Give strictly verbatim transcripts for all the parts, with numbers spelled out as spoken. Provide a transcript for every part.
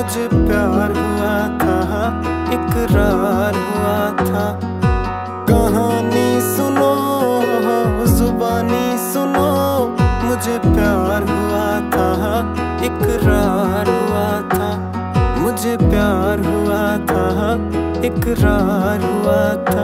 मुझे प्यार हुआ था, इकरार हुआ था। कहानी सुनो, जुबानी सुनो, मुझे प्यार हुआ था, इकरार हुआ था। मुझे प्यार हुआ था, इकरार हुआ था।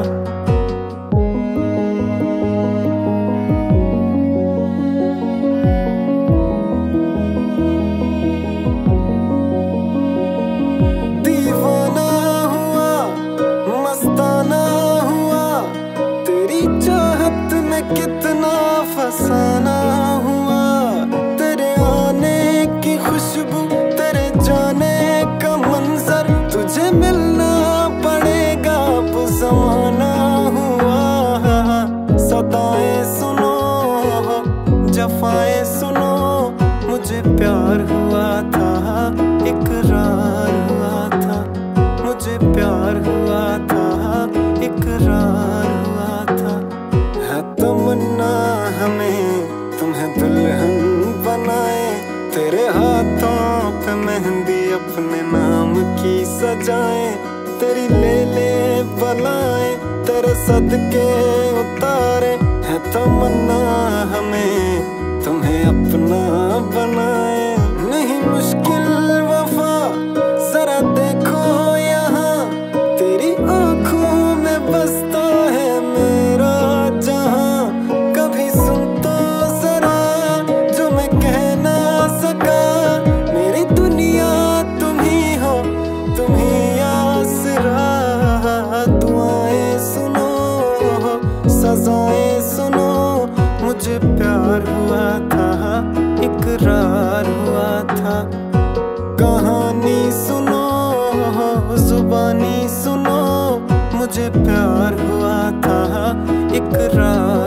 दीवाना हुआ, मस्ताना हुआ, तेरी चाहत में कितना फसाना हुआ। तेरे आने की खुशबू, तेरे जाने का मंजर, तुझे मिलना पड़ेगा अब ज़माना हुआ। सदाएं सुनो, जफाएं सुनो, मुझे प्यार हुआ था, इकरार हुआ था। मुझे प्यार हुआ था, इकरार हुआ था। है तमन्ना हमें तुम्हें दुल्हन बनाए, तेरे हाथों पे मेहंदी अपने नाम की सजाए। तेरी ले ले बलाए, तेरे सदके उतारे। है तमन्ना हमें तुम्हें अपना बनाए। नहीं मुश्किल वफा, जरा देखो यहाँ, तेरी आंखों में बसता है मेरा जहां। कभी सुन तो जरा जो मैं कह ना सका, मेरी दुनिया तुम ही हो, तुम ही आसरा। दुआएं सुनो, सजाएं सुनो, मुझे प्यार हुआ था, इकरार हुआ था। कहानी सुनो, जुबानी सुनो, मुझे प्यार हुआ था, इकरार